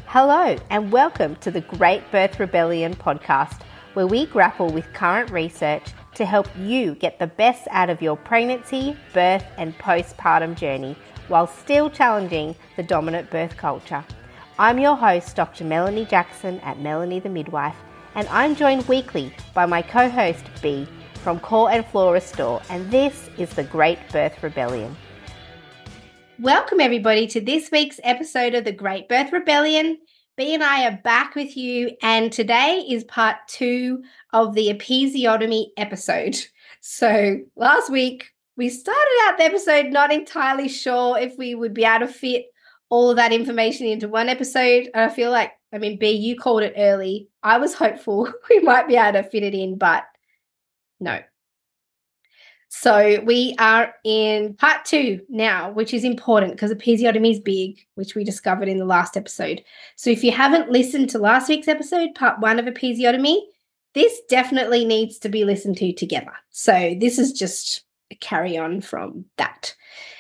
Hello and welcome to the Great Birth Rebellion podcast, where we grapple with current research to help you get the best out of your pregnancy, birth and postpartum journey while still challenging the dominant birth culture. I'm your host, Dr. Melanie Jackson at Melanie the Midwife, and I'm joined weekly by my co-host B from Core and Flora Store, and this is the Great Birth Rebellion. Welcome everybody to this week's episode of the Great Birth Rebellion. B and I are back with you, and today is part 2 of the episiotomy episode. So last week we started out the episode not entirely sure if we would be able to fit all of that information into one episode. And I feel like, B, you called it early. I was hopeful we might be able to fit it in, but no. So we are in part 2 now, which is important because episiotomy is big, which we discovered in the last episode. So if you haven't listened to last week's episode, part 1 of episiotomy, this definitely needs to be listened to together. So this is just a carry on from that.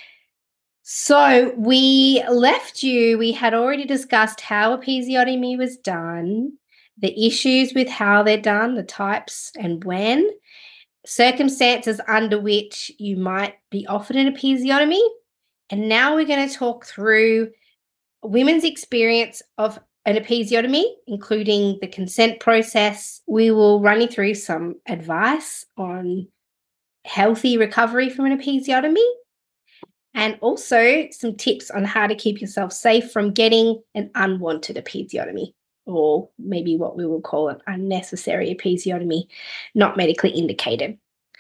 So we had already discussed how episiotomy was done, the issues with how they're done, the types and when, circumstances under which you might be offered an episiotomy. And now we're going to talk through women's experience of an episiotomy, including the consent process. We will run you through some advice on healthy recovery from an episiotomy, and also some tips on how to keep yourself safe from getting an unwanted episiotomy, or maybe what we will call an unnecessary episiotomy, not medically indicated.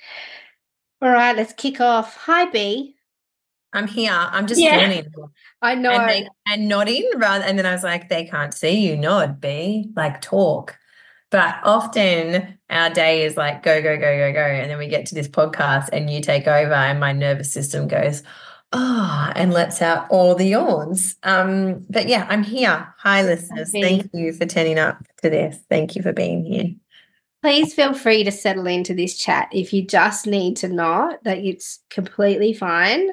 All right, let's kick off. Hi, B. I'm here. I'm just yawning. I know. And nodding, and then I was like, they can't see you nod, B, like talk. But often our day is like go, go, go, go, go. And then we get to this podcast and you take over and my nervous system goes, and lets out all the yawns. But yeah, I'm here. Hi, listeners. Thank you for turning up to this. Thank you for being here. Please feel free to settle into this chat. If you just need to know that it's completely fine.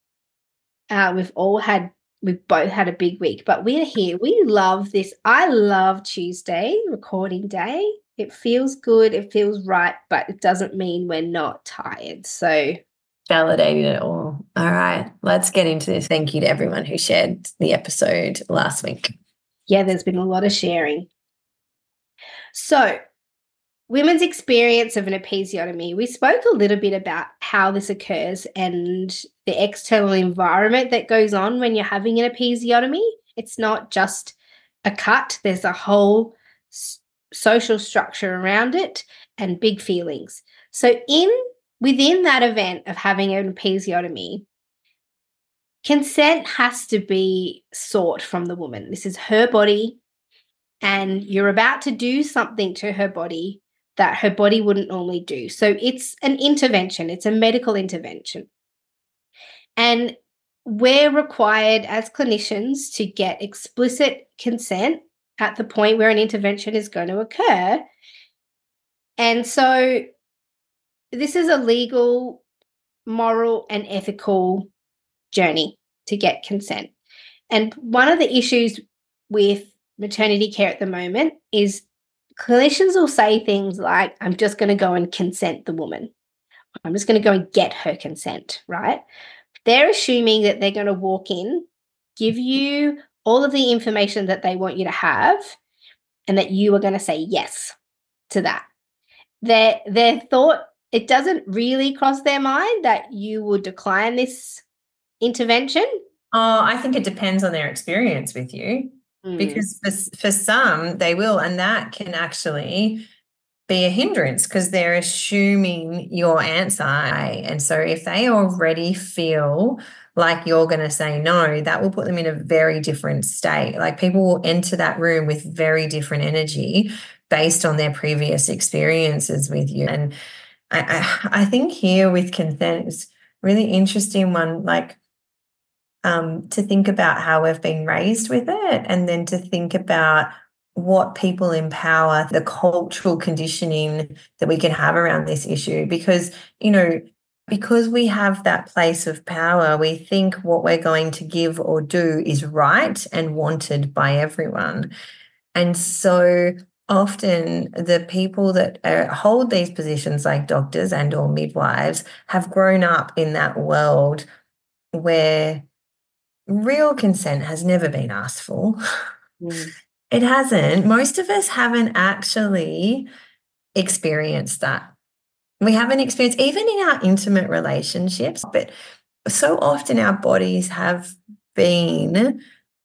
We've both had a big week, but we're here. We love this. I love Tuesday, recording day. It feels good. It feels right, but it doesn't mean we're not tired. So validating it all. All right, let's get into this. Thank you to everyone who shared the episode last week. Yeah, there's been a lot of sharing. So women's experience of an episiotomy. We spoke a little bit about how this occurs and the external environment that goes on when you're having an episiotomy. It's not just a cut. There's a whole social structure around it and big feelings. So within that event of having an episiotomy, consent has to be sought from the woman. This is her body, and you're about to do something to her body that her body wouldn't normally do. So it's an intervention. It's a medical intervention. And we're required as clinicians to get explicit consent at the point where an intervention is going to occur. And so this is a legal, moral, and ethical journey to get consent. And one of the issues with maternity care at the moment is clinicians will say things like, I'm just going to go and consent the woman. I'm just going to go and get her consent, right? They're assuming that they're going to walk in, give you all of the information that they want you to have, and that you are going to say yes to that. Their thought, it doesn't really cross their mind that you would decline this intervention. Oh, I think it depends on their experience with you. Because for some, they will, and that can actually be a hindrance because they're assuming your answer. And so if they already feel like you're going to say no, that will put them in a very different state. Like people will enter that room with very different energy based on their previous experiences with you. And I think here with consent is a really interesting one, like to think about how we've been raised with it, and then to think about what people empower, the cultural conditioning that we can have around this issue. Because, because we have that place of power, we think what we're going to give or do is right and wanted by everyone. And so often the people that hold these positions, like doctors and or midwives, have grown up in that world where real consent has never been asked for. Mm. It hasn't. Most of us haven't actually experienced that. We haven't experienced, even in our intimate relationships, but so often our bodies have been,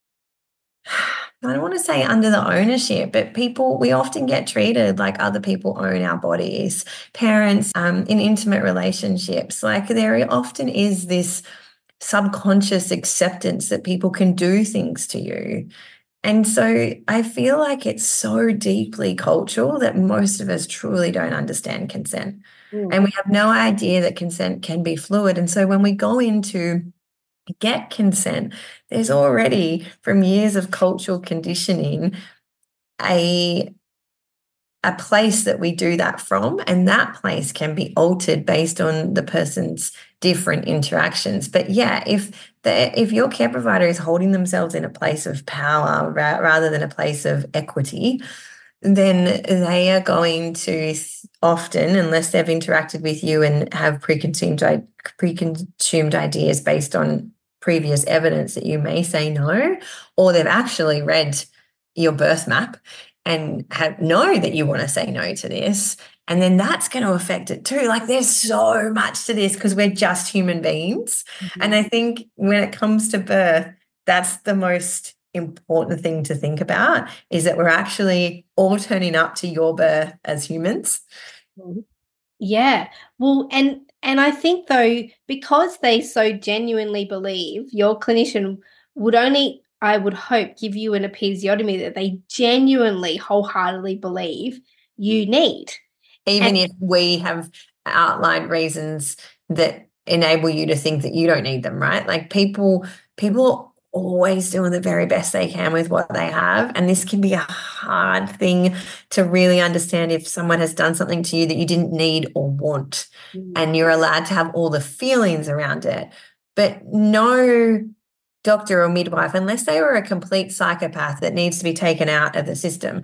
I don't want to say under the ownership, but we often get treated like other people own our bodies. Parents, in intimate relationships, like there often is this subconscious acceptance that people can do things to you. And so I feel like it's so deeply cultural that most of us truly don't understand consent. Mm. And we have no idea that consent can be fluid. And so when we go into get consent, there's already, from years of cultural conditioning, a place that we do that from, and that place can be altered based on the person's different interactions. But yeah, if your care provider is holding themselves in a place of power rather than a place of equity, then they are going to often, unless they've interacted with you and have preconceived ideas based on previous evidence that you may say no, or they've actually read your birth map and know that you want to say no to this, and then that's going to affect it too. Like there's so much to this because we're just human beings. Mm-hmm. And I think when it comes to birth, that's the most important thing to think about, is that we're actually all turning up to your birth as humans. Yeah. Well, and I think though, because they so genuinely believe, your clinician would only, I would hope, give you an episiotomy that they genuinely, wholeheartedly believe you need. Even if we have outlined reasons that enable you to think that you don't need them, right? Like people are always doing the very best they can with what they have. And this can be a hard thing to really understand if someone has done something to you that you didn't need or want. And you're allowed to have all the feelings around it. But no doctor or midwife, unless they were a complete psychopath that needs to be taken out of the system,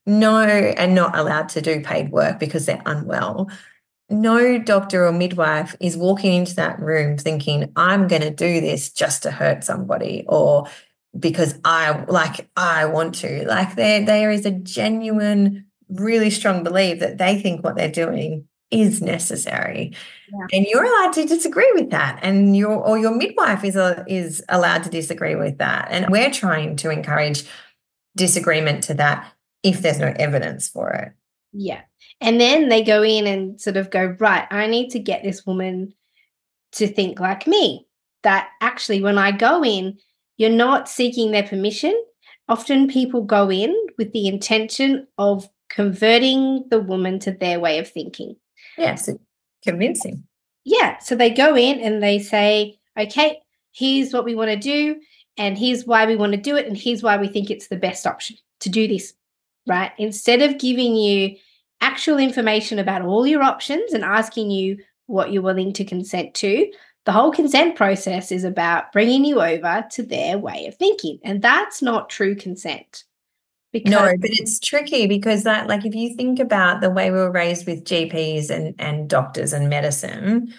and not allowed to do paid work because they're unwell, no doctor or midwife is walking into that room thinking, I'm going to do this just to hurt somebody or because I want to. Like there is a genuine, really strong belief that they think what they're doing is necessary. Yeah. And you're allowed to disagree with that. And your midwife is allowed to disagree with that. And we're trying to encourage disagreement to that if there's no evidence for it. Yeah. And then they go in and sort of go, right, I need to get this woman to think like me. That actually, when I go in, you're not seeking their permission. Often people go in with the intention of converting the woman to their way of thinking. Yes, convincing. Yeah. So they go in and they say, okay, here's what we want to do, and here's why we want to do it, and here's why we think it's the best option to do this, right? Instead of giving you actual information about all your options and asking you what you're willing to consent to, the whole consent process is about bringing you over to their way of thinking. And that's not true consent. No, but it's tricky because that, like, if you think about the way we were raised with GPs and doctors and medicine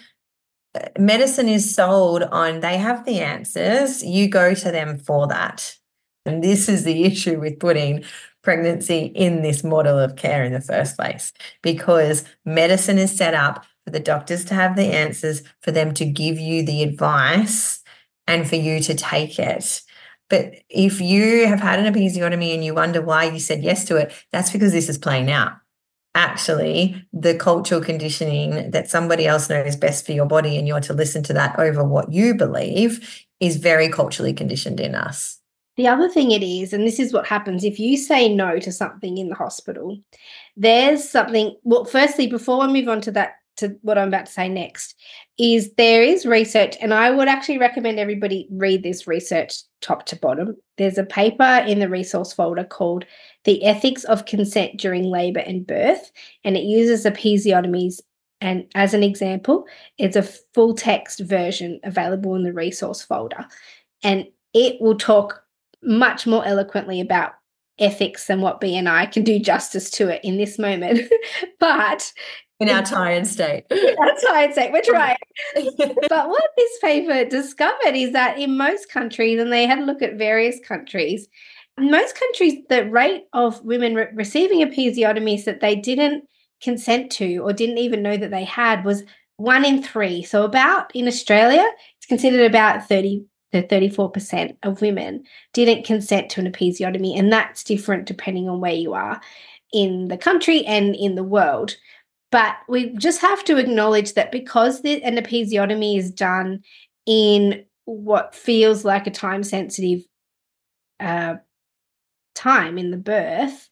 is sold on, they have the answers, you go to them for that. And this is the issue with putting pregnancy in this model of care in the first place, because medicine is set up for the doctors to have the answers, for them to give you the advice and for you to take it. But if you have had an episiotomy and you wonder why you said yes to it, that's because this is playing out. Actually, the cultural conditioning that somebody else knows best for your body and you're to listen to that over what you believe is very culturally conditioned in us. The other thing it is, and this is what happens if you say no to something in the hospital, there's something, well, firstly, before I move on to that, to what I'm about to say next, is there is research, and I would actually recommend everybody read this research top to bottom. There's a paper in the resource folder called The Ethics of Consent During Labour and Birth, and it uses episiotomies And as an example, it's a full text version available in the resource folder. And it will talk much more eloquently about ethics than what BNI can do justice to it in this moment. But in our tired state. We're trying. But what this paper discovered is that in most countries, and they had a look at various countries, in most countries, the rate of women receiving episiotomies that they didn't consent to or didn't even know that they had was 1 in 3. So about, in Australia, it's considered about 30 to 34% of women didn't consent to an episiotomy, and that's different depending on where you are in the country and in the world. But we just have to acknowledge that because an episiotomy is done in what feels like a time-sensitive time in the birth,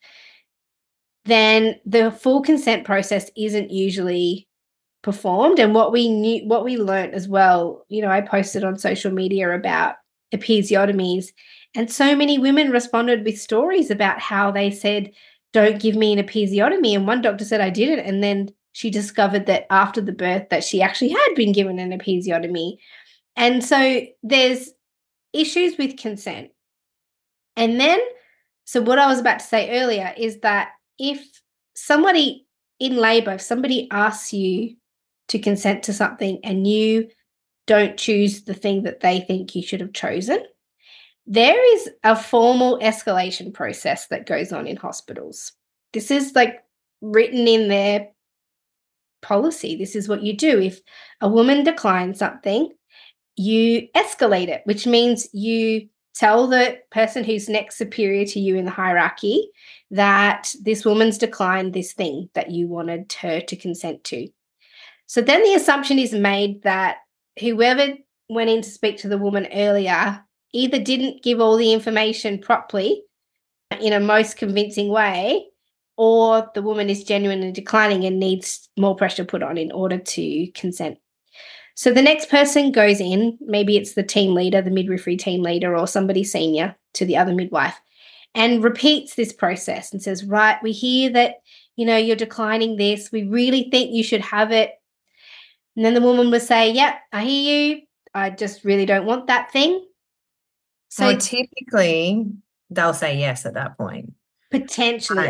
then the full consent process isn't usually performed. And what we learned as well, I posted on social media about episiotomies, and so many women responded with stories about how they said, don't give me an episiotomy. And one doctor said, I didn't. And then she discovered that after the birth that she actually had been given an episiotomy. And so there's issues with consent. And then, so what I was about to say earlier is that if somebody in labor, if somebody asks you to consent to something and you don't choose the thing that they think you should have chosen, there is a formal escalation process that goes on in hospitals. This is like written in their policy. This is what you do. If a woman declines something, you escalate it, which means you tell the person who's next superior to you in the hierarchy that this woman's declined this thing that you wanted her to consent to. So then the assumption is made that whoever went in to speak to the woman earlier either didn't give all the information properly in a most convincing way, or the woman is genuinely declining and needs more pressure put on in order to consent. So the next person goes in, maybe it's the team leader, the midwifery team leader, or somebody senior to the other midwife, and repeats this process and says, right, we hear that, you're declining this. We really think you should have it. And then the woman will say, yep, I hear you. I just really don't want that thing. So typically they'll say yes at that point. Potentially.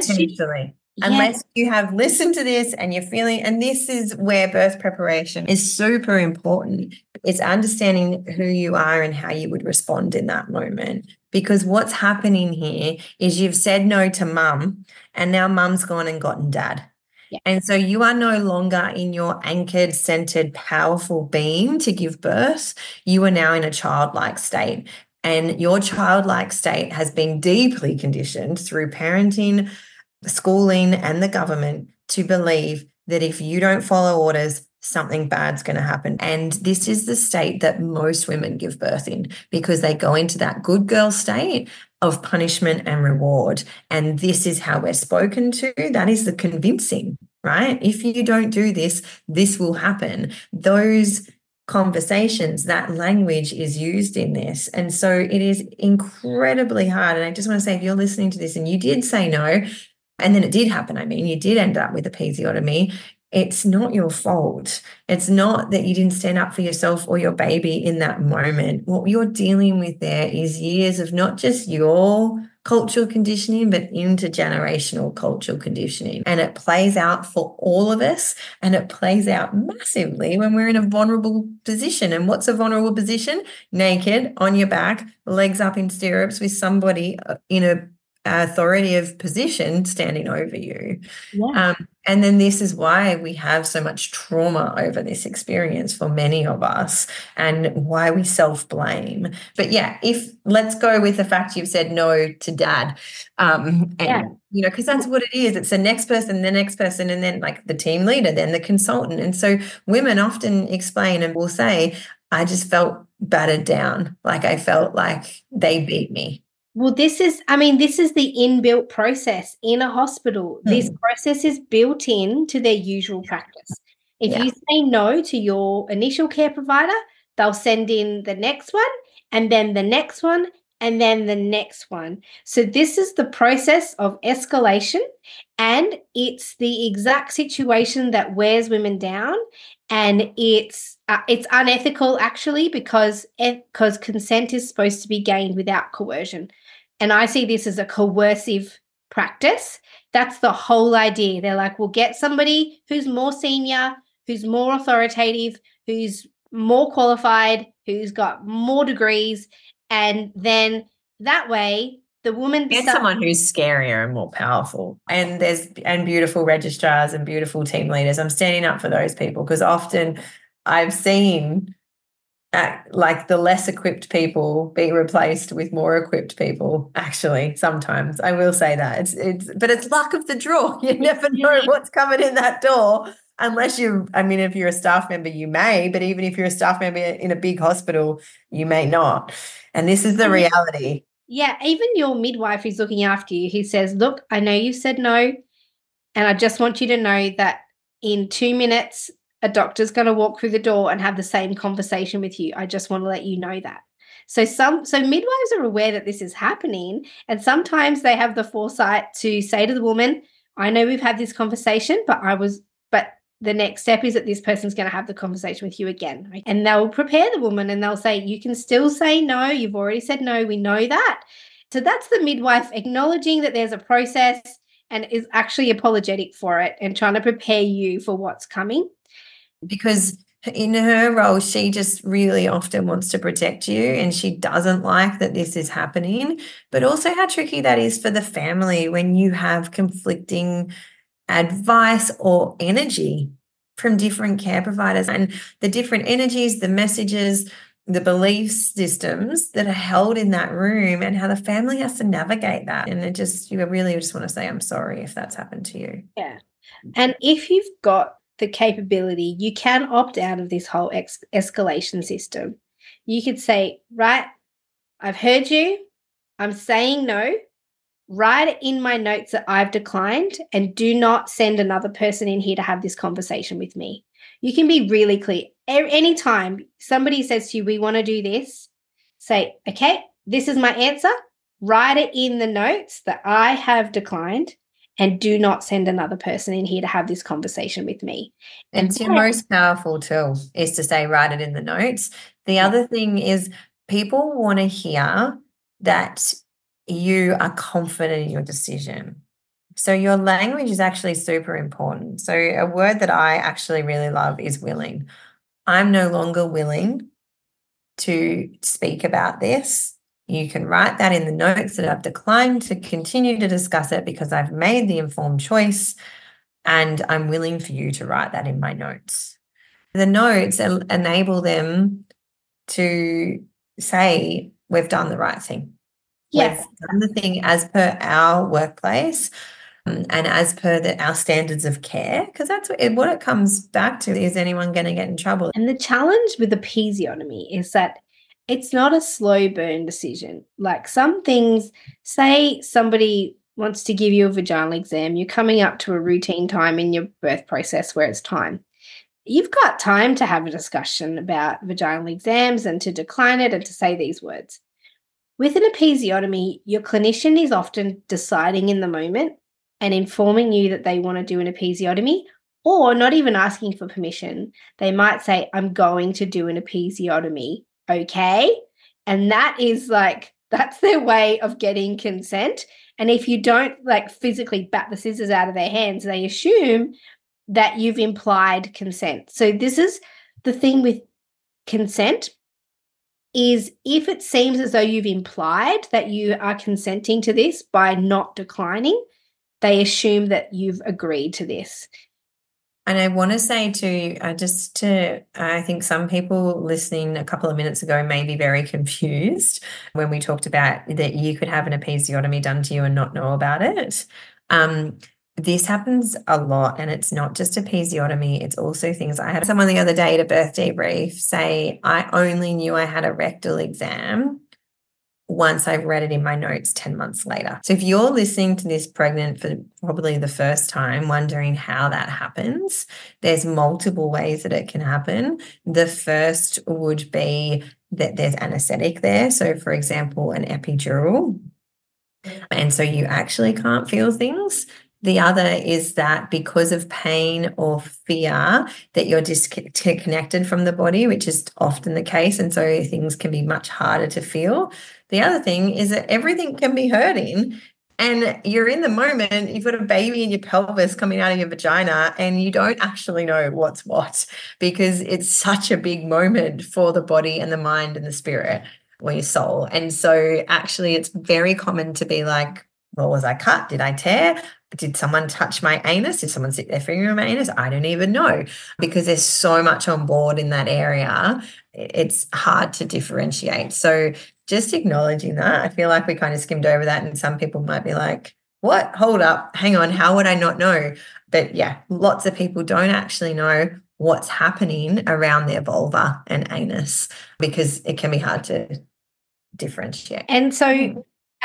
Unless you have listened to this and you're feeling, and this is where birth preparation is super important. It's understanding who you are and how you would respond in that moment. Because what's happening here is you've said no to mum, and now mum's gone and gotten dad. Yeah. And so you are no longer in your anchored, centered, powerful being to give birth. You are now in a childlike state. And your childlike state has been deeply conditioned through parenting, schooling, and the government to believe that if you don't follow orders, something bad's going to happen. And this is the state that most women give birth in, because they go into that good girl state of punishment and reward. And this is how we're spoken to. That is the convincing, right? If you don't do this, this will happen. Those conversations, that language is used in this. And so it is incredibly hard. And I just want to say, if you're listening to this and you did say no, and then it did happen, you did end up with episiotomy, it's not your fault. It's not that you didn't stand up for yourself or your baby in that moment. What you're dealing with there is years of not just your cultural conditioning, but intergenerational cultural conditioning. And it plays out for all of us, and it plays out massively when we're in a vulnerable position. And what's a vulnerable position? Naked, on your back, legs up in stirrups with somebody in a authoritative position standing over you. Yeah. And then this is why we have so much trauma over this experience for many of us, and why we self-blame. But yeah, let's go with the fact you've said no to dad. Because that's what it is. It's the next person, and then like the team leader, then the consultant. And so women often explain and will say, I just felt battered down. Like I felt like they beat me. Well, this is the inbuilt process in a hospital. This process is built into their usual practice. If you say no to your initial care provider, they'll send in the next one, and then the next one, and then the next one. So this is the process of escalation, and it's the exact situation that wears women down, and it's unethical actually because consent is supposed to be gained without coercion. And I see this as a coercive practice. That's the whole idea. They're like, we'll get somebody who's more senior, who's more authoritative, who's more qualified, who's got more degrees, and then that way the woman Get someone who's scarier and more powerful. And beautiful registrars and beautiful team leaders. I'm standing up for those people because often I've seen like the less equipped people be replaced with more equipped people. Actually, sometimes I will say that but it's luck of the draw. You never know what's coming in that door unless if you're a staff member, you may, but even if you're a staff member in a big hospital, you may not. And this is the reality. Yeah, even your midwife who's looking after you, he says, look, I know you said no, and I just want you to know that in 2 minutes, a doctor's going to walk through the door and have the same conversation with you. I just want to let you know that. So midwives are aware that this is happening, and sometimes they have the foresight to say to the woman, I know we've had this conversation, but the next step is that this person's going to have the conversation with you again. And they'll prepare the woman and they'll say, you can still say no. You've already said no. We know that. So that's the midwife acknowledging that there's a process and is actually apologetic for it and trying to prepare you for what's coming. Because in her role, she just really often wants to protect you and she doesn't like that this is happening, but also how tricky that is for the family when you have conflicting advice or energy from different care providers and the different energies, the messages, the belief systems that are held in that room and how the family has to navigate that. And you really just want to say, I'm sorry if that's happened to you. Yeah. And if you've got the capability, you can opt out of this whole escalation system. You could say, right, I've heard you. I'm saying no. Write in my notes that I've declined and do not send another person in here to have this conversation with me. You can be really clear. Anytime somebody says to you, we want to do this, say, okay, this is my answer. Write it in the notes that I have declined and do not send another person in here to have this conversation with me. And it's your most powerful tool is to say, write it in the notes. The other thing is people want to hear that you are confident in your decision. So your language is actually super important. So a word that I actually really love is willing. I'm no longer willing to speak about this. You can write that in the notes that I've declined to continue to discuss it because I've made the informed choice and I'm willing for you to write that in my notes. The notes enable them to say, we've done the right thing. Yes. We've done the thing as per our workplace and as per our standards of care, because that's what it comes back to. Is anyone going to get in trouble? And the challenge with episiotomy is that it's not a slow burn decision. Like some things, say somebody wants to give you a vaginal exam, you're coming up to a routine time in your birth process where it's time. You've got time to have a discussion about vaginal exams and to decline it and to say these words. With an episiotomy, your clinician is often deciding in the moment and informing you that they want to do an episiotomy, or not even asking for permission. They might say, I'm going to do an episiotomy, okay? And that's their way of getting consent. And if you don't physically bat the scissors out of their hands, they assume that you've implied consent. So this is the thing with consent, is if it seems as though you've implied that you are consenting to this by not declining, they assume that you've agreed to this. And I want to say I think some people listening a couple of minutes ago may be very confused when we talked about that you could have an episiotomy done to you and not know about it. This happens a lot, and it's not just episiotomy, it's also things. I had someone the other day at a birth debrief say, I only knew I had a rectal exam once I read it in my notes 10 months later. So if you're listening to this pregnant for probably the first time, wondering how that happens, there's multiple ways that it can happen. The first would be that there's anesthetic there. So, for example, an epidural. And so you actually can't feel things. The other is that because of pain or fear that you're disconnected from the body, which is often the case. And so things can be much harder to feel. The other thing is that everything can be hurting and you're in the moment, you've got a baby in your pelvis coming out of your vagina and you don't actually know what's what because it's such a big moment for the body and the mind and the spirit or your soul. And so actually it's very common to be like, well, was I cut? Did I tear? Did someone touch my anus? Did someone stick their finger in my anus? I don't even know because there's so much on board in that area. It's hard to differentiate. So just acknowledging that, I feel like we kind of skimmed over that and some people might be like, what? Hold up, hang on, how would I not know? But yeah, lots of people don't actually know what's happening around their vulva and anus because it can be hard to differentiate. And so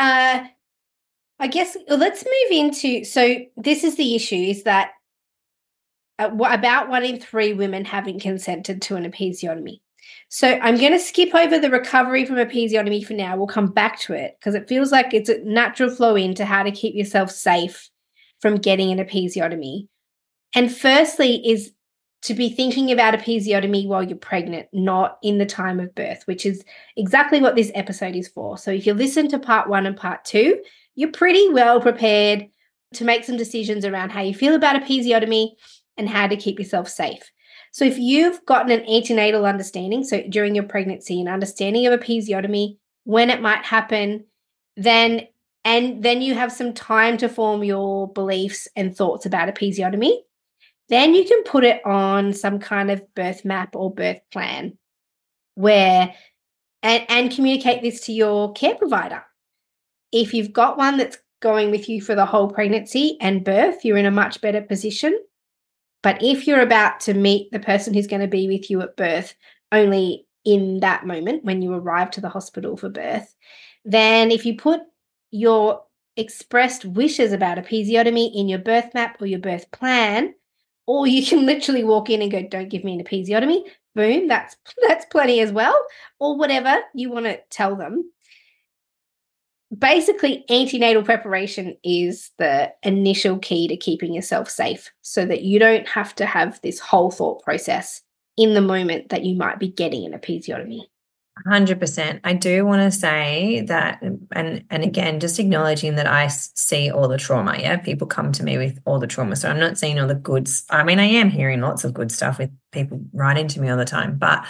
I guess let's move into, so this is the issue is that about 1 in 3 women haven't consented to an episiotomy. So I'm going to skip over the recovery from episiotomy for now. We'll come back to it because it feels like it's a natural flow into how to keep yourself safe from getting an episiotomy. And firstly is to be thinking about episiotomy while you're pregnant, not in the time of birth, which is exactly what this episode is for. So if you listen to part 1 and part 2, you're pretty well prepared to make some decisions around how you feel about episiotomy and how to keep yourself safe. So if you've gotten an antenatal understanding, so during your pregnancy, an understanding of episiotomy, when it might happen, then you have some time to form your beliefs and thoughts about episiotomy, then you can put it on some kind of birth map or birth plan where and communicate this to your care provider. If you've got one that's going with you for the whole pregnancy and birth, you're in a much better position. But if you're about to meet the person who's going to be with you at birth only in that moment when you arrive to the hospital for birth, then if you put your expressed wishes about episiotomy in your birth map or your birth plan, or you can literally walk in and go, don't give me an episiotomy, boom, that's plenty as well, or whatever you want to tell them. Basically, antenatal preparation is the initial key to keeping yourself safe so that you don't have to have this whole thought process in the moment that you might be getting an episiotomy. 100%. I do want to say that, and again, just acknowledging that I see all the trauma. Yeah, people come to me with all the trauma. So I'm not seeing all the goods. I mean, I am hearing lots of good stuff with people writing to me all the time, but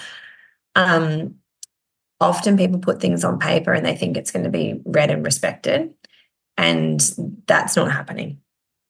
often people put things on paper and they think it's going to be read and respected, and that's not happening.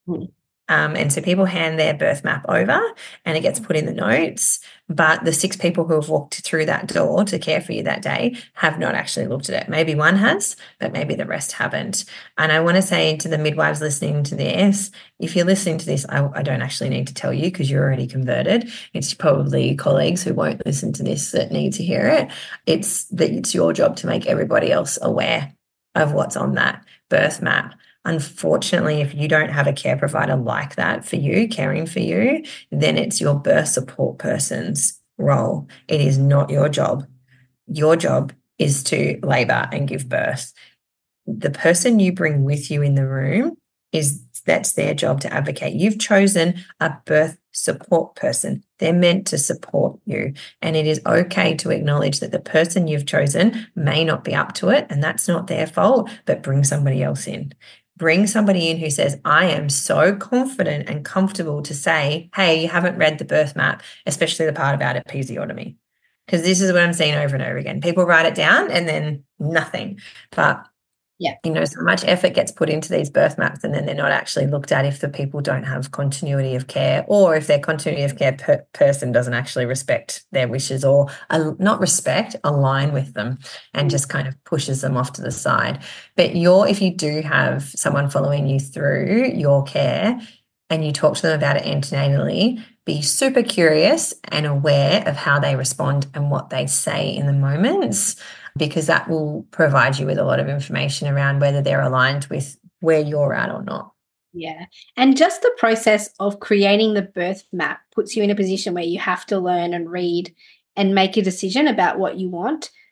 And so people hand their birth map over and it gets put in the notes, but the 6 people who have walked through that door to care for you that day have not actually looked at it. Maybe one has, but maybe the rest haven't. And I want to say to the midwives listening to this, if you're listening to this, I don't actually need to tell you because you're already converted. It's probably colleagues who won't listen to this that need to hear it. It's your job to make everybody else aware of what's on that birth map. Unfortunately, if you don't have a care provider like that for you, caring for you, then it's your birth support person's role. It is not your job. Your job is to labor and give birth. The person you bring with you in the room that's their job to advocate. You've chosen a birth support person. They're meant to support you. And it is okay to acknowledge that the person you've chosen may not be up to it, and that's not their fault, but bring somebody else in. Bring somebody in who says, I am so confident and comfortable to say, hey, you haven't read the birth map, especially the part about episiotomy. Because this is what I'm seeing over and over again. People write it down and then nothing. But so much effort gets put into these birth maps and then they're not actually looked at if the people don't have continuity of care, or if their continuity of care person doesn't actually respect their wishes, or not respect, align with them, and just kind of pushes them off to the side. But if you do have someone following you through your care and you talk to them about it antenatally, be super curious and aware of how they respond and what they say in the moments, because that will provide you with a lot of information around whether they're aligned with where you're at or not. Yeah. And just the process of creating the birth map puts you in a position where you have to learn and read and make a decision about what you want.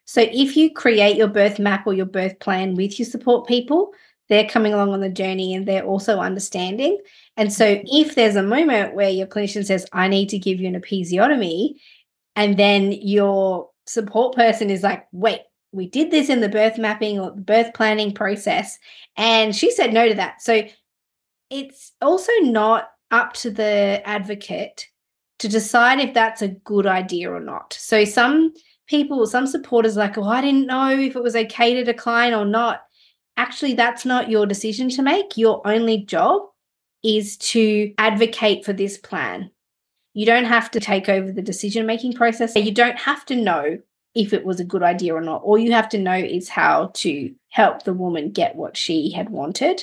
So if you create your birth map or your birth plan with your support people, they're coming along on the journey and they're also understanding. And so if there's a moment where your clinician says, I need to give you an episiotomy, and then your support person is like, wait, we did this in the birth mapping or the birth planning process, and she said no to that. So it's also not up to the advocate to decide if that's a good idea or not. So some supporters are like, oh, I didn't know if it was okay to decline or not. Actually, that's not your decision to make. Your only job is to advocate for this plan. You don't have to take over the decision-making process. You don't have to know if it was a good idea or not. All you have to know is how to help the woman get what she had wanted.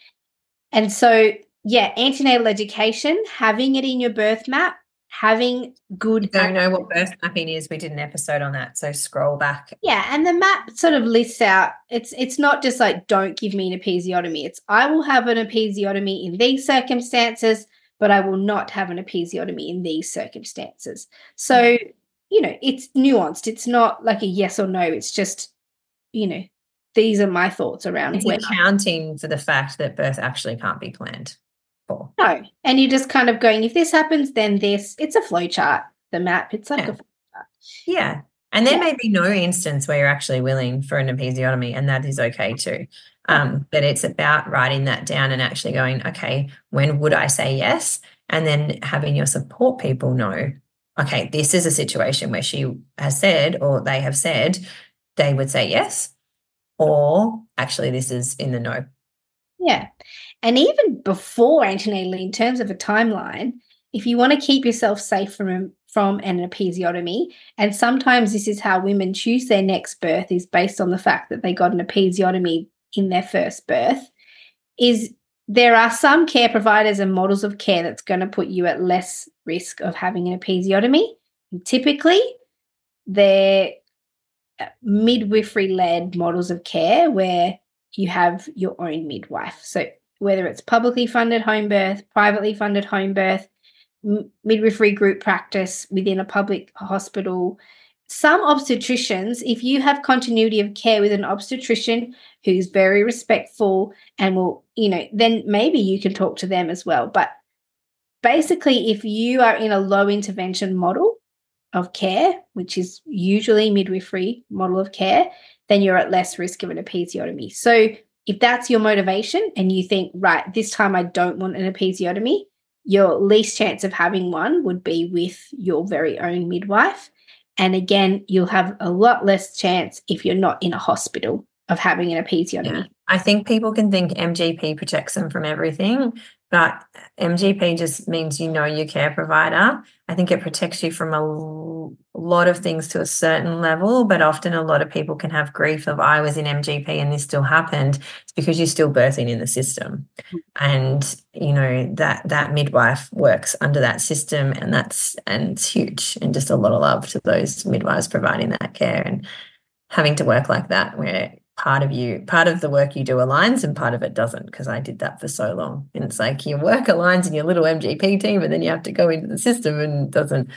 And so, yeah, antenatal education, having it in your birth map, having good... If you don't know what birth mapping is, we did an episode on that, so scroll back. Yeah, and the map sort of lists out, it's not just like, don't give me an episiotomy. It's, I will have an episiotomy in these circumstances, but I will not have an episiotomy in these circumstances. So, you know, it's nuanced. It's not like a yes or no. It's just, you know, these are my thoughts around it's accounting for the fact that birth actually can't be planned for. No, and you're just kind of going, if this happens, then this. It's a flow chart, the map. It's like a flow chart. Yeah. And there may be no instance where you're actually willing for an episiotomy, and that is okay too. But it's about writing that down and actually going, okay, when would I say yes? And then having your support people know, okay, this is a situation where she has said, or they have said they would say yes, or actually this is in the no. Yeah. And even before antenatally, in terms of a timeline, if you want to keep yourself safe from an episiotomy, and sometimes this is how women choose their next birth, is based on the fact that they got an episiotomy in their first birth, is there are some care providers and models of care that's going to put you at less risk of having an episiotomy. And typically, they're midwifery-led models of care where you have your own midwife. So whether it's publicly funded home birth, privately funded home birth, midwifery group practice within a public hospital. Some obstetricians, if you have continuity of care with an obstetrician who's very respectful and will, you know, then maybe you can talk to them as well. But basically, if you are in a low intervention model of care, which is usually midwifery model of care, then you're at less risk of an episiotomy. So if that's your motivation and you think, right, this time I don't want an episiotomy, your least chance of having one would be with your very own midwife. And again, you'll have a lot less chance if you're not in a hospital of having an episiotomy. Yeah. I think people can think MGP protects them from everything, but MGP just means you know your care provider. I think it protects you from a lot of things to a certain level, but often a lot of people can have grief of, I was in MGP and this still happened. It's because you're still birthing in the system. And, you know, that midwife works under that system, and it's huge. And just a lot of love to those midwives providing that care and having to work like that, where part of the work you do aligns and part of it doesn't, because I did that for so long. And it's like your work aligns in your little MGP team, and then you have to go into the system and it doesn't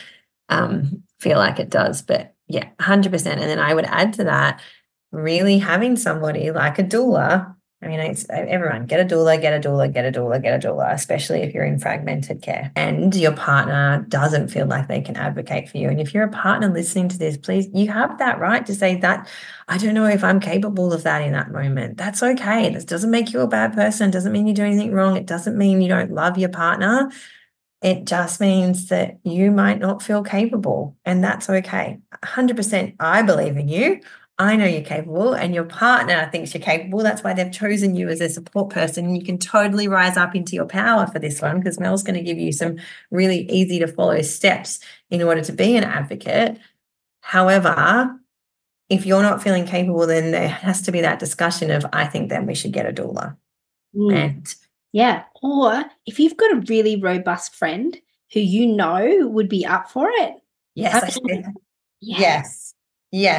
feel like it does. But yeah, 100%. And then I would add to that, really having somebody like a doula. I mean, it's everyone, get a doula, get a doula, get a doula, get a doula, especially if you're in fragmented care and your partner doesn't feel like they can advocate for you. And if you're a partner listening to this, please, you have that right to say that, I don't know if I'm capable of that in that moment. That's okay. This doesn't make you a bad person. It doesn't mean you do anything wrong. It doesn't mean you don't love your partner. It just means that you might not feel capable, and that's okay. 100%, I believe in you. I know you're capable, and your partner thinks you're capable. That's why they've chosen you as a support person. And you can totally rise up into your power for this one, because Mel's going to give you some really easy to follow steps in order to be an advocate. However, if you're not feeling capable, then there has to be that discussion of, I think then we should get a doula. And yeah. Or if you've got a really robust friend who you know would be up for it. Yes. Yes.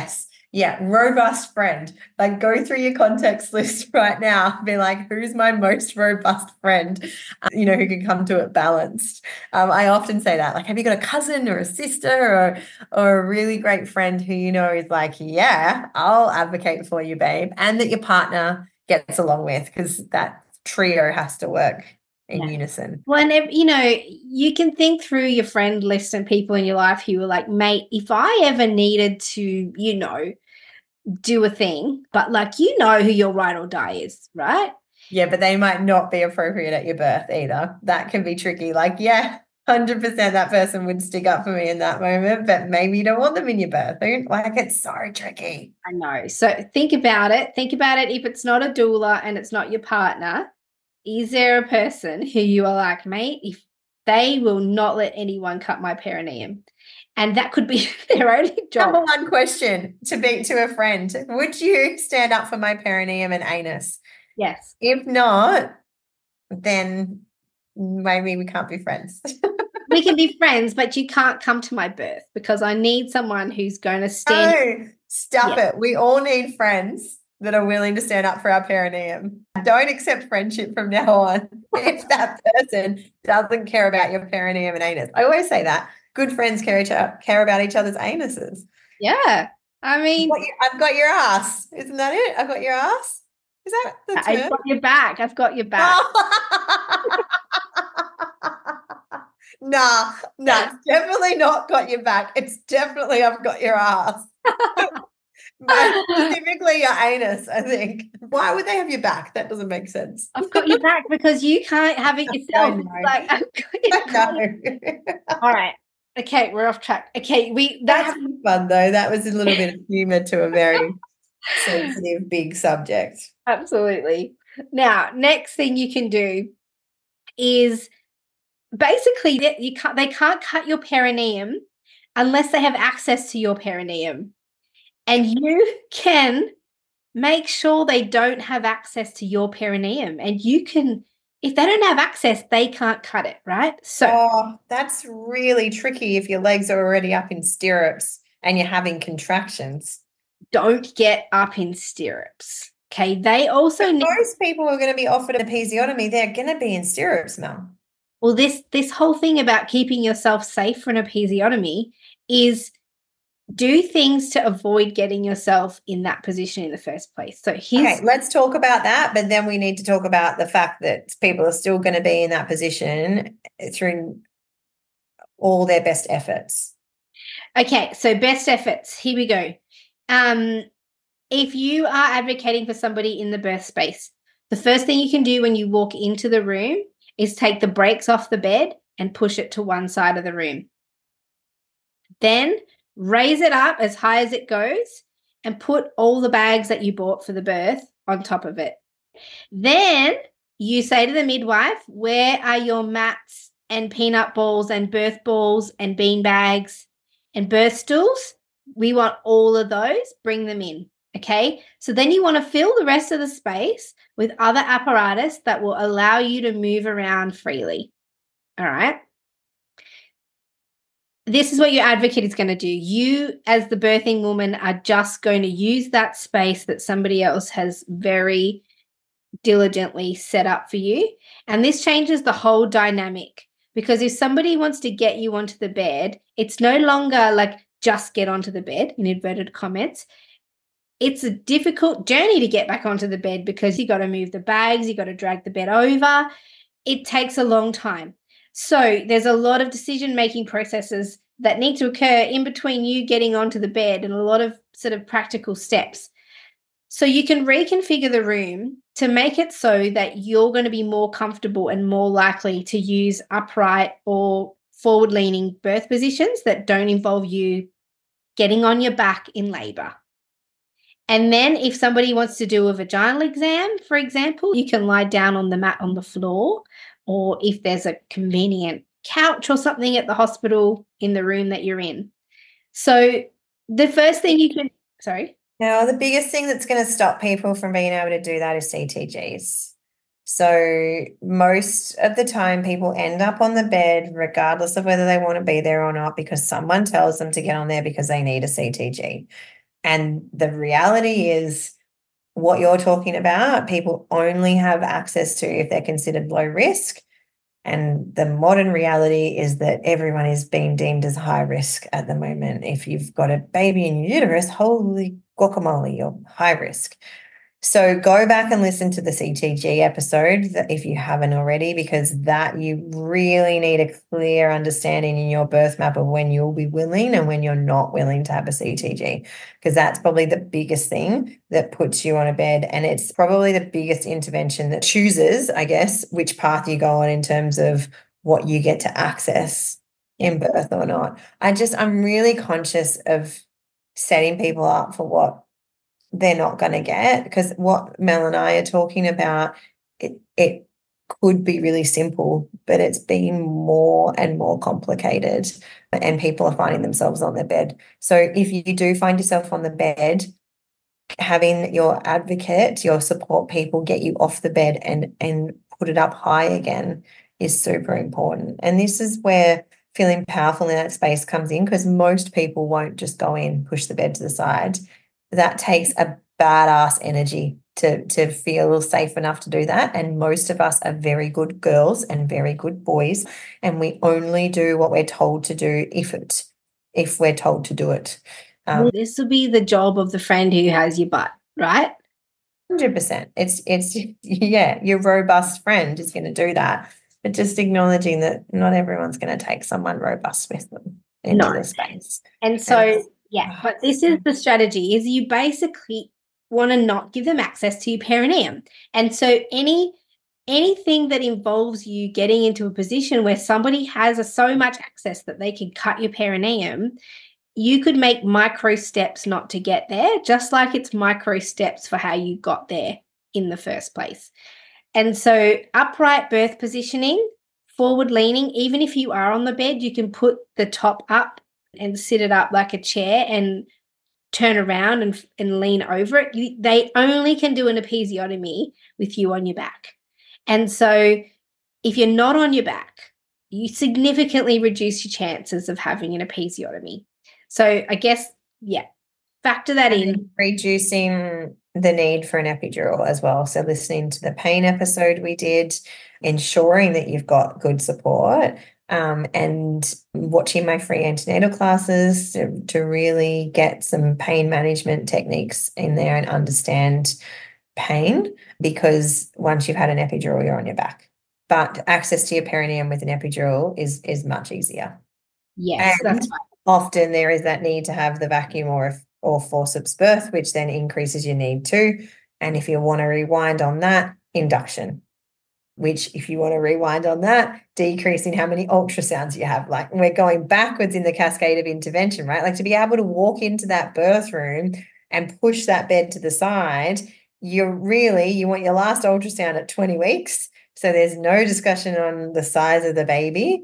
Yeah, robust friend. Like go through your context list right now. Be like, who's my most robust friend? Who can come to it balanced. I often say that, like, have you got a cousin or a sister or a really great friend who is like, yeah, I'll advocate for you, babe, and that your partner gets along with, because that trio has to work in unison. Well, and you can think through your friend list and people in your life who are like, mate, if I ever needed to, do a thing, but like, who your ride or die is, right? Yeah, but they might not be appropriate at your birth either. That can be tricky. Like, yeah, 100% that person would stick up for me in that moment, but maybe you don't want them in your birth. Like, it's so tricky. I know. So think about it. Think about it. If it's not a doula and it's not your partner, is there a person who you are like, mate, if they will not let anyone cut my perineum? And that could be their only job. Number one question to a friend: would you stand up for my perineum and anus? Yes. If not, then maybe we can't be friends. We can be friends, but you can't come to my birth because I need someone who's going to stand. No, stop it. We all need friends that are willing to stand up for our perineum. Don't accept friendship from now on if that person doesn't care about your perineum and anus. I always say that. Good friends care about each other's anuses. Yeah. I mean, I've got your ass. Isn't that it? I've got your ass. Is that the term? I've got your back. I've got your back. Nah, it's definitely not got your back. It's definitely I've got your ass. Specifically your anus, I think. Why would they have your back? That doesn't make sense. I've got your back because you can't have it yourself. Like, I've got your back. All right. Okay, we're off track. Okay, that's fun though. That was a little bit of humor to a very sensitive, big subject. Absolutely. Now, next thing you can do is basically they can't cut your perineum unless they have access to your perineum. And you can make sure they don't have access to your perineum. And you can, if they don't have access, they can't cut it, right? So that's really tricky if your legs are already up in stirrups and you're having contractions. Don't get up in stirrups. Okay. They also most people are going to be offered an episiotomy. They're going to be in stirrups, Mel. Well, this whole thing about keeping yourself safe for an episiotomy is do things to avoid getting yourself in that position in the first place. So okay, let's talk about that, but then we need to talk about the fact that people are still going to be in that position through all their best efforts. Okay, so best efforts. Here we go. If you are advocating for somebody in the birth space, the first thing you can do when you walk into the room is take the brakes off the bed and push it to one side of the room. Then raise it up as high as it goes and put all the bags that you bought for the birth on top of it. Then you say to the midwife, where are your mats and peanut balls and birth balls and bean bags and birth stools? We want all of those. Bring them in. Okay, so then you want to fill the rest of the space with other apparatus that will allow you to move around freely. All right. This is what your advocate is going to do. You, as the birthing woman, are just going to use that space that somebody else has very diligently set up for you. And this changes the whole dynamic, because if somebody wants to get you onto the bed, it's no longer like just get onto the bed, in inverted comments. It's a difficult journey to get back onto the bed because you got to move the bags, you got to drag the bed over. It takes a long time. So there's a lot of decision-making processes that need to occur in between you getting onto the bed and a lot of sort of practical steps. So you can reconfigure the room to make it so that you're going to be more comfortable and more likely to use upright or forward-leaning birth positions that don't involve you getting on your back in labor. And then if somebody wants to do a vaginal exam, for example, you can lie down on the mat on the floor, or if there's a convenient couch or something at the hospital in the room that you're in. So the first thing you can, Now, the biggest thing that's going to stop people from being able to do that is CTGs. So most of the time people end up on the bed regardless of whether they want to be there or not because someone tells them to get on there because they need a CTG. And the reality is what you're talking about, people only have access to if they're considered low risk. And the modern reality is that everyone is being deemed as high risk at the moment. If you've got a baby in your uterus, holy guacamole, you're high risk. So go back and listen to the CTG episode if you haven't already, because that you really need a clear understanding in your birth map of when you'll be willing and when you're not willing to have a CTG, because that's probably the biggest thing that puts you on a bed. And it's probably the biggest intervention that chooses, I guess, which path you go on in terms of what you get to access in birth or not. I'm really conscious of setting people up for what they're not going to get, because what Mel and I are talking about, it could be really simple, but it's been more and more complicated, and people are finding themselves on their bed. So if you do find yourself on the bed, having your advocate, your support people get you off the bed and put it up high again is super important. And this is where feeling powerful in that space comes in, because most people won't just go in, push the bed to the side. That takes a badass energy to feel safe enough to do that. And most of us are very good girls and very good boys, and we only do what we're told to do if we're told to do it. This will be the job of the friend who has your butt, right? 100%. It's yeah, your robust friend is going to do that, but just acknowledging that not everyone's going to take someone robust with them into the space. And so yeah, but this is the strategy, is you basically want to not give them access to your perineum. And so anything that involves you getting into a position where somebody has so much access that they can cut your perineum, you could make micro steps not to get there, just like it's micro steps for how you got there in the first place. And so upright birth positioning, forward leaning, even if you are on the bed, you can put the top up and sit it up like a chair and turn around and lean over it. They only can do an episiotomy with you on your back. And so if you're not on your back, you significantly reduce your chances of having an episiotomy. So I guess, yeah, factor that in. Reducing the need for an epidural as well. So listening to the pain episode we did, ensuring that you've got good support, and watching my free antenatal classes to really get some pain management techniques in there and understand pain, because once you've had an epidural, you're on your back. But access to your perineum with an epidural is much easier. Yes, and that's right. Often there is that need to have the vacuum or forceps birth, which then increases your need too. And if you want to rewind on that, induction, which if you want to rewind on that, decreasing how many ultrasounds you have. Like, we're going backwards in the cascade of intervention, right? Like, to be able to walk into that birth room and push that bed to the side, you want your last ultrasound at 20 weeks. So there's no discussion on the size of the baby.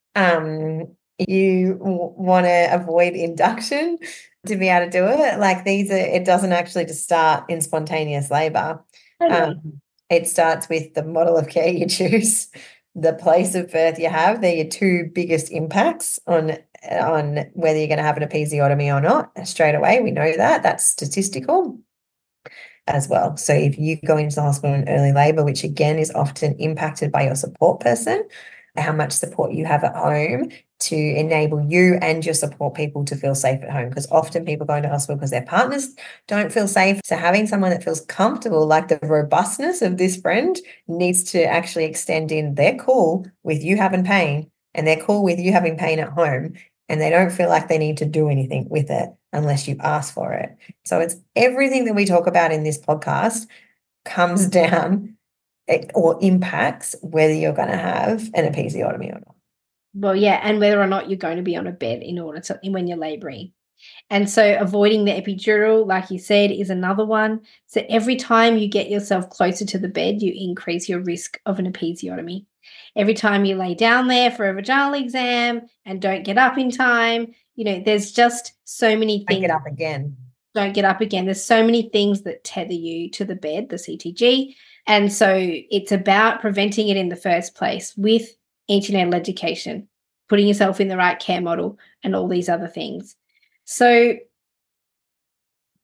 You want to avoid induction to be able to do it. Like, it doesn't actually just start in spontaneous labor. It starts with the model of care you choose, the place of birth you have. They're your two biggest impacts on whether you're going to have an episiotomy or not. Straight away, we know that's statistical as well. So if you go into the hospital in early labor, which again is often impacted by your support person, how much support you have at home to enable you and your support people to feel safe at home, because often people go into hospital because their partners don't feel safe. So having someone that feels comfortable, like the robustness of this friend, needs to actually extend in. They're cool with you having pain, and they're cool with you having pain at home, and they don't feel like they need to do anything with it unless you ask for it. So it's everything that we talk about in this podcast comes down or impacts whether you're going to have an episiotomy or not. Well, yeah, and whether or not you're going to be on a bed when you're laboring. And so avoiding the epidural, like you said, is another one. So every time you get yourself closer to the bed, you increase your risk of an episiotomy. Every time you lay down there for a vaginal exam and don't get up in time, there's just so many things. Don't get up again. Don't get up again. There's so many things that tether you to the bed, the CTG. And so it's about preventing it in the first place with antenatal education, putting yourself in the right care model, and all these other things. So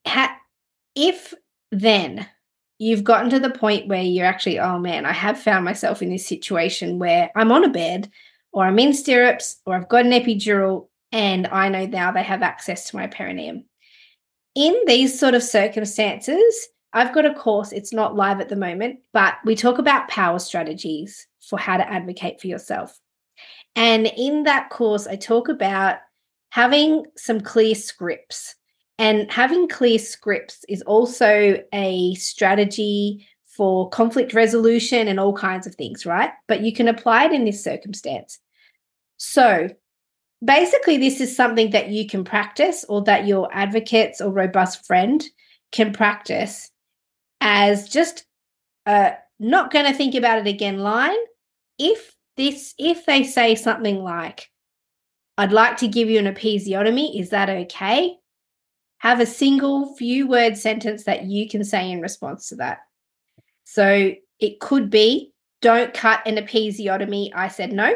if then you've gotten to the point where you're actually, oh man, I have found myself in this situation where I'm on a bed or I'm in stirrups or I've got an epidural and I know now they have access to my perineum. In these sort of circumstances, I've got a course, it's not live at the moment, but we talk about power strategies for how to advocate for yourself. And in that course, I talk about having some clear scripts. And having clear scripts is also a strategy for conflict resolution and all kinds of things, right? But you can apply it in this circumstance. So basically, this is something that you can practice or that your advocates or robust friend can practice as just not going to think about it again line. If they say something like, I'd like to give you an episiotomy, is that okay? Have a single few word sentence that you can say in response to that. So it could be, don't cut an episiotomy, I said no.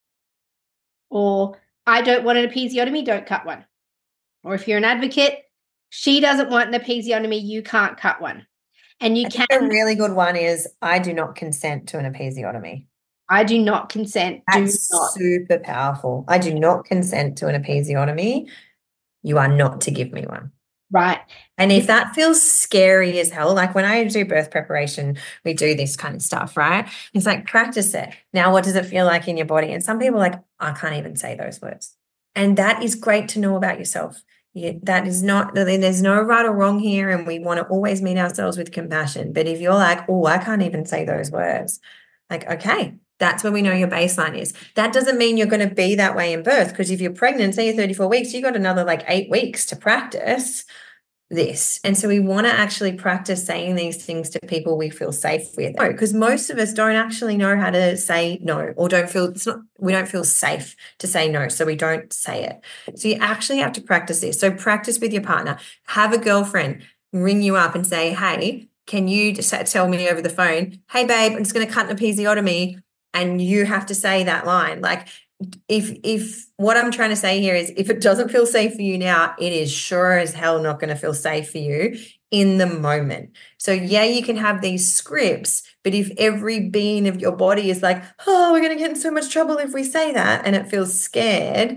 Or I don't want an episiotomy, don't cut one. Or if you're an advocate, she doesn't want an episiotomy, you can't cut one. And I think a really good one is, I do not consent to an episiotomy. I do not consent. That's super powerful. I do not consent to an episiotomy. You are not to give me one. Right. And if that feels scary as hell, like when I do birth preparation, we do this kind of stuff, right? It's like, practice it. Now, what does it feel like in your body? And some people are like, I can't even say those words. And that is great to know about yourself. That is not, there's no right or wrong here. And we want to always meet ourselves with compassion. But if you're like, oh, I can't even say those words, like, okay, that's where we know your baseline is. That doesn't mean you're going to be that way in birth, because if you're pregnant, say you're 34 weeks, you got another like 8 weeks to practice this. And so we want to actually practice saying these things to people we feel safe with, because most of us don't actually know how to say no, or we don't feel safe to say no, so we don't say it. So you actually have to practice this. So practice with your partner. Have a girlfriend ring you up and say, hey, can you just tell me over the phone, hey babe, I'm just going to cut an episiotomy, and you have to say that line. Like, if what I'm trying to say here is, if it doesn't feel safe for you now, it is sure as hell not going to feel safe for you in the moment. So yeah, you can have these scripts, but if every being of your body is like, oh, we're going to get in so much trouble if we say that, and it feels scared,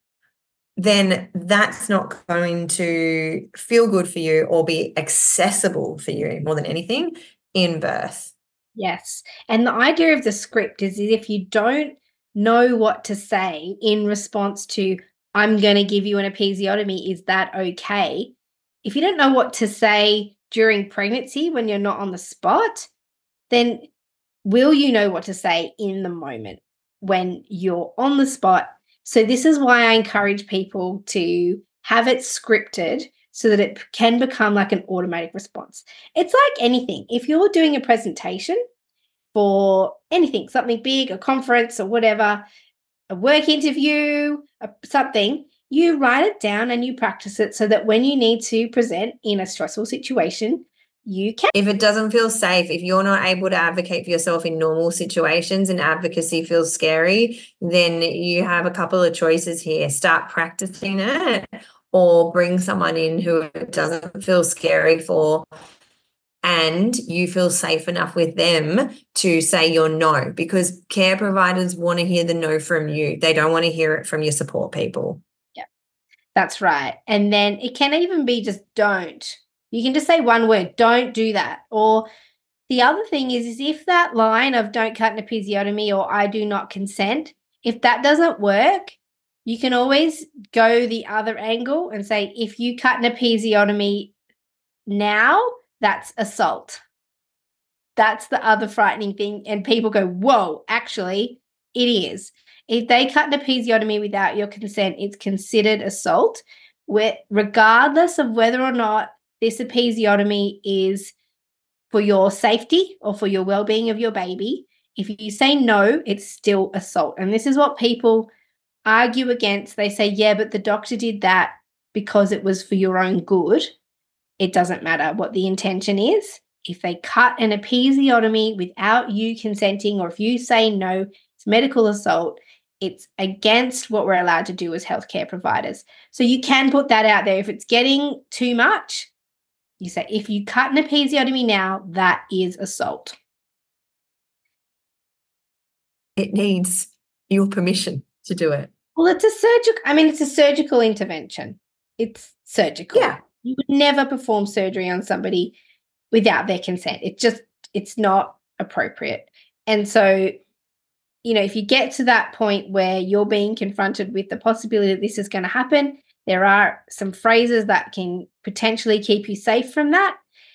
then that's not going to feel good for you or be accessible for you more than anything in birth. Yes. And the idea of the script is if you don't know what to say in response to, I'm going to give you an episiotomy, is that okay? If you don't know what to say during pregnancy when you're not on the spot, then will you know what to say in the moment when you're on the spot? So this is why I encourage people to have it scripted so that it can become like an automatic response. It's like anything. If you're doing a presentation for anything, something big, a conference or whatever, a work interview, something, you write it down and you practice it so that when you need to present in a stressful situation, you can. If it doesn't feel safe, if you're not able to advocate for yourself in normal situations and advocacy feels scary, then you have a couple of choices here. Start practicing it, or bring someone in who it doesn't feel scary for, and you feel safe enough with them to say your no, because care providers want to hear the no from you. They don't want to hear it from your support people. Yeah, that's right. And then it can even be just don't. You can just say one word, don't do that. Or the other thing is if that line of don't cut an episiotomy or I do not consent, if that doesn't work, you can always go the other angle and say, if you cut an episiotomy now, that's assault. That's the other frightening thing. And people go, whoa, actually, it is. If they cut an episiotomy without your consent, it's considered assault, regardless of whether or not this episiotomy is for your safety or for your well-being of your baby. If you say no, it's still assault. And this is what people argue against. They say, yeah, but the doctor did that because it was for your own good. It doesn't matter what the intention is. If they cut an episiotomy without you consenting, or if you say no, it's medical assault. It's against what we're allowed to do as healthcare providers. So you can put that out there. If it's getting too much, You say, if you cut an episiotomy now, that is assault. It needs your permission to do it. Well, it's a surgical intervention. It's surgical. Yeah. You would never perform surgery on somebody without their consent. It's not appropriate. And so, if you get to that point where you're being confronted with the possibility that this is going to happen, there are some phrases that can potentially keep you safe from that.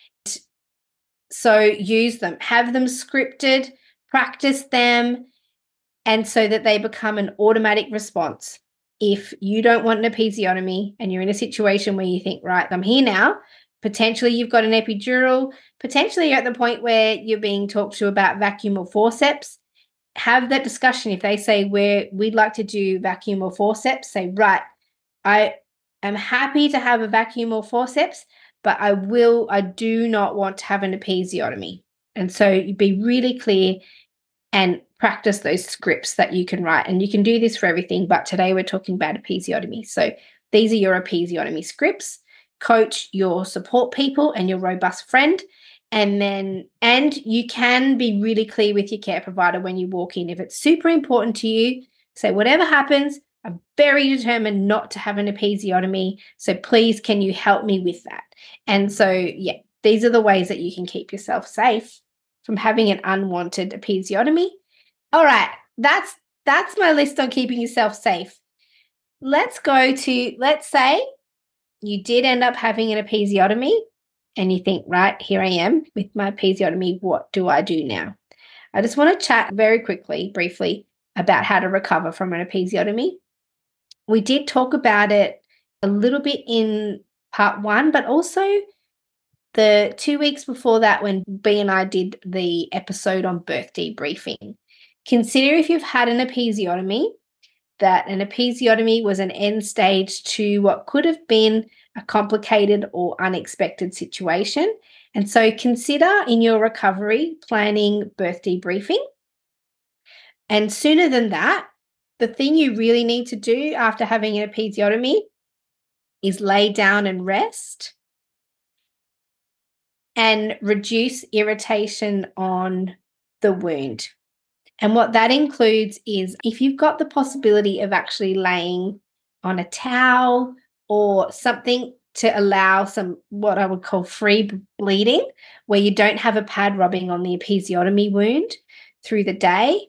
So use them, have them scripted, practice them, and so that they become an automatic response. If you don't want an episiotomy and you're in a situation where you think, right, I'm here now, potentially you've got an epidural, potentially you're at the point where you're being talked to about vacuum or forceps, have that discussion. If they say we'd like to do vacuum or forceps, say, right, I am happy to have a vacuum or forceps, but I do not want to have an episiotomy. And so you be really clear and practice those scripts that you can write. And you can do this for everything, but today we're talking about episiotomy. So these are your episiotomy scripts. Coach your support people and your robust friend. And you can be really clear with your care provider when you walk in. If it's super important to you, say, whatever happens, I'm very determined not to have an episiotomy. So please, can you help me with that? And so, yeah, these are the ways that you can keep yourself safe from having an unwanted episiotomy. All right, that's my list on keeping yourself safe. Let's say you did end up having an episiotomy and you think, right, here I am with my episiotomy. What do I do now? I just want to chat very quickly, briefly, about how to recover from an episiotomy. We did talk about it a little bit in part 1, but also the 2 weeks before that when B and I did the episode on birth debriefing. Consider if you've had an episiotomy, that an episiotomy was an end stage to what could have been a complicated or unexpected situation. And so consider in your recovery planning birth debriefing. And sooner than that, the thing you really need to do after having an episiotomy is lay down and rest and reduce irritation on the wound. And what that includes is if you've got the possibility of actually laying on a towel or something to allow some what I would call free bleeding, where you don't have a pad rubbing on the episiotomy wound through the day,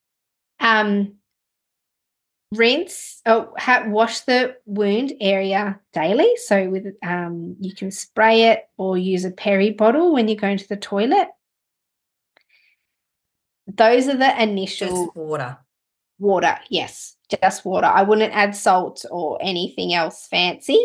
wash the wound area daily. So with you can spray it or use a peri bottle when you go to the toilet. Those are the initial. Just water. Water, yes, just water. I wouldn't add salt or anything else fancy.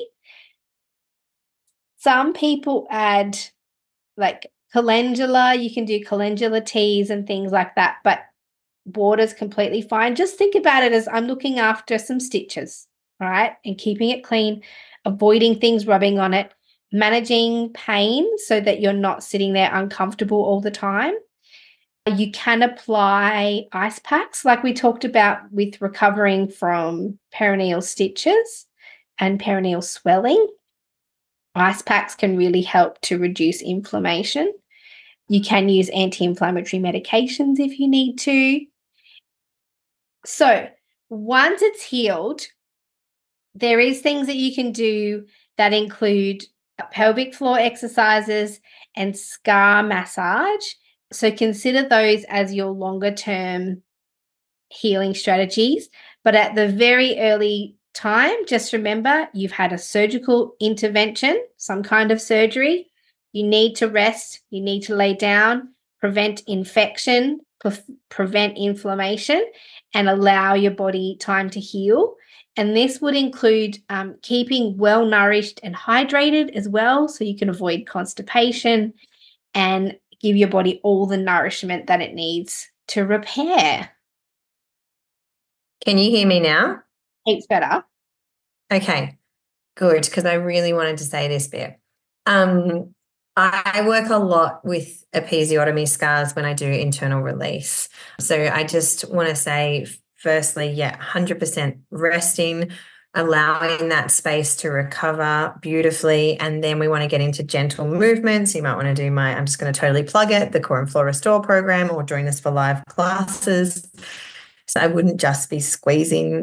Some people add like calendula. You can do calendula teas and things like that, but water's completely fine. Just think about it as I'm looking after some stitches, right? And keeping it clean, avoiding things rubbing on it, managing pain so that you're not sitting there uncomfortable all the time. You can apply ice packs like we talked about with recovering from perineal stitches and perineal swelling. Ice packs can really help to reduce inflammation. You can use anti-inflammatory medications if you need to. So once it's healed, there is things that you can do that include pelvic floor exercises and scar massage. So consider those as your longer term healing strategies. But at the very early time, just remember you've had a surgical intervention, some kind of surgery. You need to rest. You need to lay down, prevent infection, prevent inflammation, and allow your body time to heal. And this would include keeping well nourished and hydrated as well, so you can avoid constipation and give your body all the nourishment that it needs to repair. Can you hear me now? Heaps better. Okay, good, because I really wanted to say this bit. I work a lot with episiotomy scars when I do internal release. So I just want to say, firstly, 100% resting, allowing that space to recover beautifully. And then we want to get into gentle movements. You might want to do I'm just going to totally plug it, the Core and Floor Restore program, or join us for live classes. So I wouldn't just be squeezing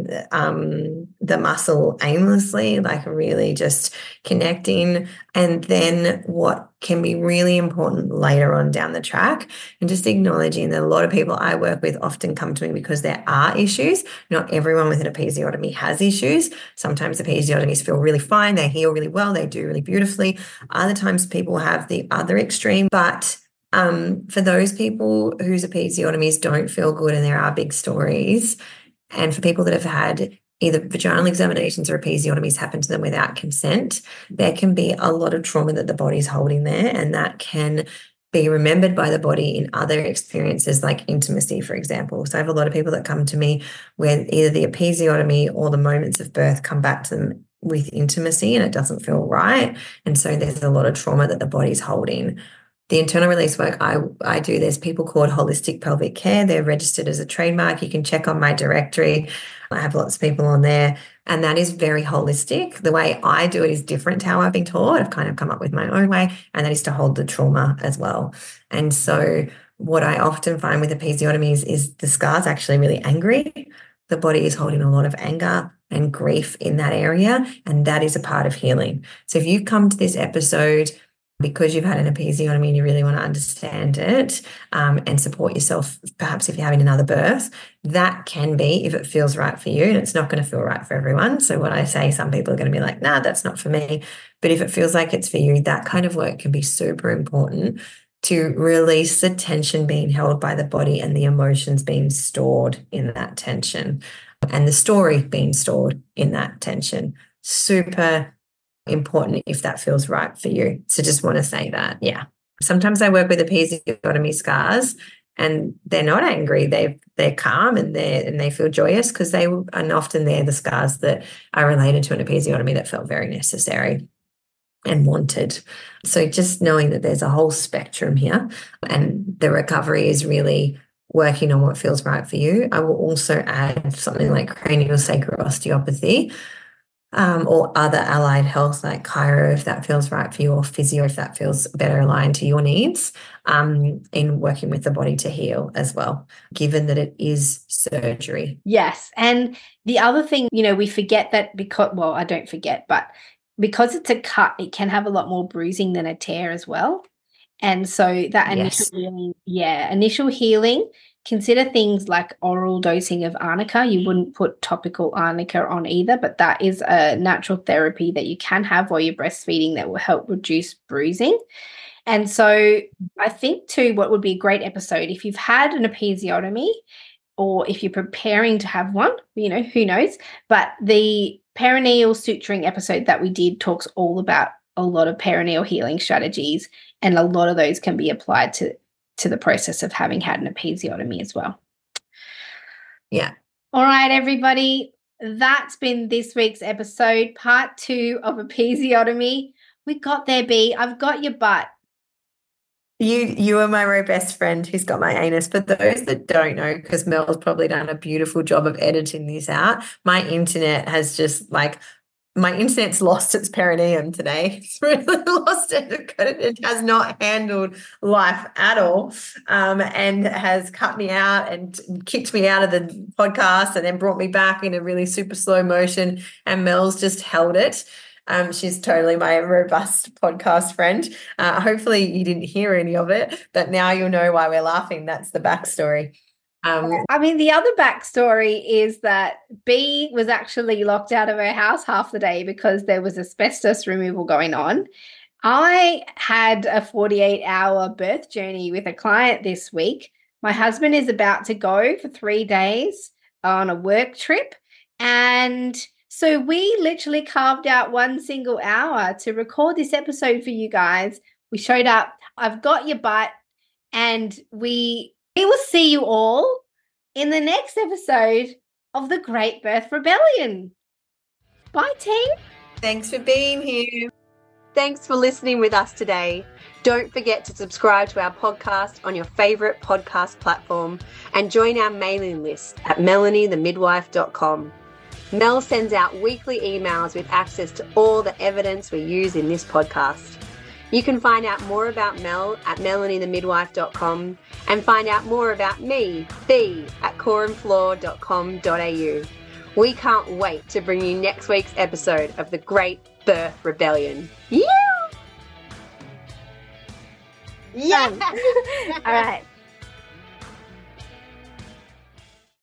the muscle aimlessly, like really just connecting. And then what can be really important later on down the track, and just acknowledging that a lot of people I work with often come to me because there are issues. Not everyone with an episiotomy has issues. Sometimes episiotomies feel really fine. They heal really well. They do really beautifully. Other times people have the other extreme, but for those people whose episiotomies don't feel good and there are big stories, and for people that have had either vaginal examinations or episiotomies happen to them without consent, there can be a lot of trauma that the body's holding there, and that can be remembered by the body in other experiences like intimacy, for example. So I have a lot of people that come to me where either the episiotomy or the moments of birth come back to them with intimacy and it doesn't feel right. And so there's a lot of trauma that the body's holding. The internal release work I do, there's people called Holistic Pelvic Care. They're registered as a trademark. You can check on my directory. I have lots of people on there, and that is very holistic. The way I do it is different to how I've been taught. I've kind of come up with my own way, and that is to hold the trauma as well. And so what I often find with episiotomies is the scar's actually really angry. The body is holding a lot of anger and grief in that area, and that is a part of healing. So if you come to this episode because you've had an episiotomy and you really want to understand it and support yourself, perhaps if you're having another birth, that can be, if it feels right for you, and it's not going to feel right for everyone. So what I say, some people are going to be like, nah, that's not for me. But if it feels like it's for you, that kind of work can be super important to release the tension being held by the body and the emotions being stored in that tension and the story being stored in that tension. Super important if that feels right for you. So just want to say that. Yeah. Sometimes I work with episiotomy scars and they're not angry. They're calm and they feel joyous because and often they're the scars that are related to an episiotomy that felt very necessary and wanted. So just knowing that there's a whole spectrum here and the recovery is really working on what feels right for you. I will also add something like craniosacral osteopathy, or other allied health like chiro if that feels right for you, or physio if that feels better aligned to your needs, in working with the body to heal as well, given that it is surgery. Yes. And the other thing, we forget that I don't forget, but because it's a cut, it can have a lot more bruising than a tear as well. And so that initial healing, consider things like oral dosing of arnica. You wouldn't put topical arnica on either, but that is a natural therapy that you can have while you're breastfeeding that will help reduce bruising. And so I think too, what would be a great episode, if you've had an episiotomy or if you're preparing to have one, who knows, but the perineal suturing episode that we did talks all about a lot of perineal healing strategies, and a lot of those can be applied to the process of having had an episiotomy as well. Yeah. All right, everybody. That's been this week's episode, part 2 of episiotomy. We got there, B. I've got your butt. You are my best friend who's got my anus. For those that don't know, because Mel's probably done a beautiful job of editing this out, my internet's lost its perineum today. It's really lost it. It has not handled life at all, and has cut me out and kicked me out of the podcast and then brought me back in a really super slow motion. And Mel's just held it. She's totally my robust podcast friend. Hopefully you didn't hear any of it, but now you'll know why we're laughing. That's the backstory. The other backstory is that B was actually locked out of her house half the day because there was asbestos removal going on. I had a 48-hour birth journey with a client this week. My husband is about to go for 3 days on a work trip. And so we literally carved out 1 single hour to record this episode for you guys. We showed up. I've got your butt. And we will see you all in the next episode of The Great Birth Rebellion. Bye, team. Thanks for being here. Thanks for listening with us today. Don't forget to subscribe to our podcast on your favorite podcast platform and join our mailing list at melaniethemidwife.com. Mel sends out weekly emails with access to all the evidence we use in this podcast. You can find out more about Mel at melaniethemidwife.com and find out more about me, Bea, at coreandflaw.com.au. We can't wait to bring you next week's episode of The Great Birth Rebellion. Yeah! Yeah! All right.